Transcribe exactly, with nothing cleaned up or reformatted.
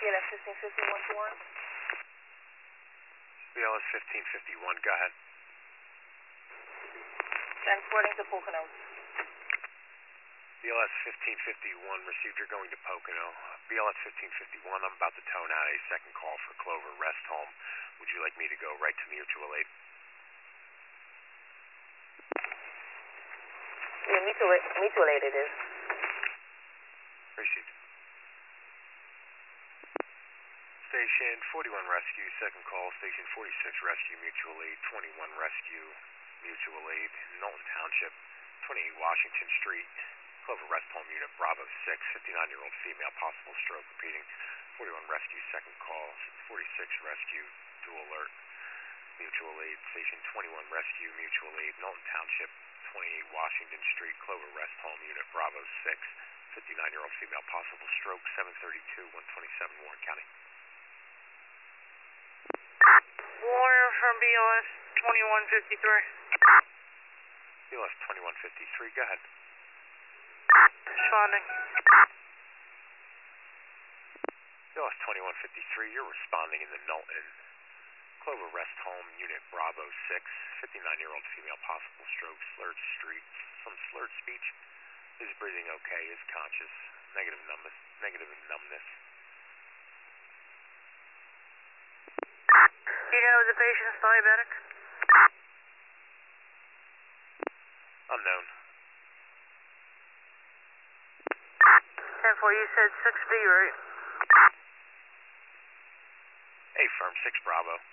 B L S fifteen fifty-one to Warren. B L S fifteen fifty-one, go ahead. Transporting to Pocono. B L S fifteen fifty-one, received, you're going to Pocono. B L S fifteen fifty-one, I'm about to tone out a second call for Clover Rest Home. Would you like me to go right to mutual aid? Yeah, mutual, mutual aid it is. Received. Station forty-one Rescue, second call. Station forty-six Rescue, mutual aid. twenty-one Rescue, mutual aid. Knowlton Township, twenty-eight Washington Street. Clover Rest Home Unit, Bravo six, fifty-nine-year-old female, possible stroke. Repeating, forty-one Rescue, second call. forty-six Rescue, dual alert. Mutual aid, Station twenty-one Rescue, mutual aid. Knowlton Township, twenty-eight Washington Street. Clover Rest Home Unit, Bravo six, fifty-nine-year-old female, possible stroke. seven thirty-two, one twenty-seven, Warren County. Warren from B L S twenty-one fifty-three. B L S twenty-one fifty-three, go ahead. Responding. B L S twenty-one fifty-three, you're responding in the Knowlton Clover Rest Home Unit, Bravo six, fifty-nine-year-old female, possible stroke, slurred street, some slurred speech. Is breathing okay, is conscious, negative numbness, negative numbness. Do you know the patient's diabetic? Unknown. ten four, you said six B, right? Hey, firm, six Bravo.